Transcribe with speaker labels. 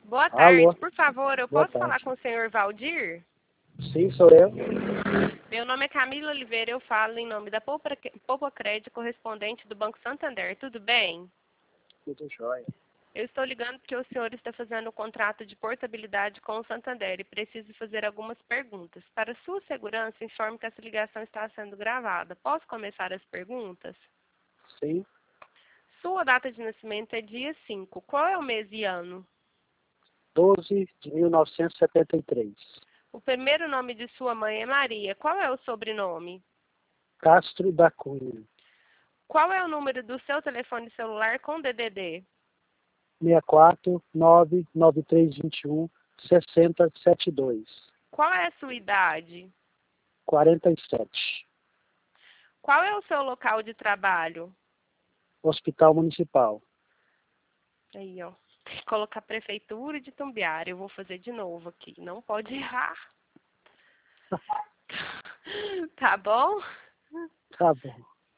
Speaker 1: Boa
Speaker 2: Alô,
Speaker 1: tarde, por favor, eu
Speaker 2: boa
Speaker 1: posso falar
Speaker 2: tarde.
Speaker 1: com o senhor Valdir?
Speaker 2: Sim, sou eu.
Speaker 1: Meu nome é Camila Oliveira, eu falo em nome da Poupa Crédito, correspondente do Banco Santander. Tudo bem?
Speaker 2: Tudo jóia.
Speaker 1: Eu estou ligando porque o senhor está fazendo um contrato de portabilidade com o Santander e preciso fazer algumas perguntas. Para sua segurança, informe que essa ligação está sendo gravada. Posso começar as perguntas?
Speaker 2: Sim,
Speaker 1: Sua data de nascimento é dia 5. Qual é o mês e ano?
Speaker 2: 12 de 1973.
Speaker 1: O primeiro nome de sua mãe é Maria. Qual é o sobrenome?
Speaker 2: Castro da Cunha.
Speaker 1: Qual é o número do seu telefone celular com DDD?
Speaker 2: 64 99321 6072.
Speaker 1: Qual é a sua idade?
Speaker 2: 47.
Speaker 1: Qual é o seu local de trabalho?
Speaker 2: Hospital Municipal.
Speaker 1: Aí, ó. Tem que colocar prefeitura de Itumbiara. Eu vou fazer de novo aqui. Não pode errar. Tá bom?
Speaker 2: Tá bom.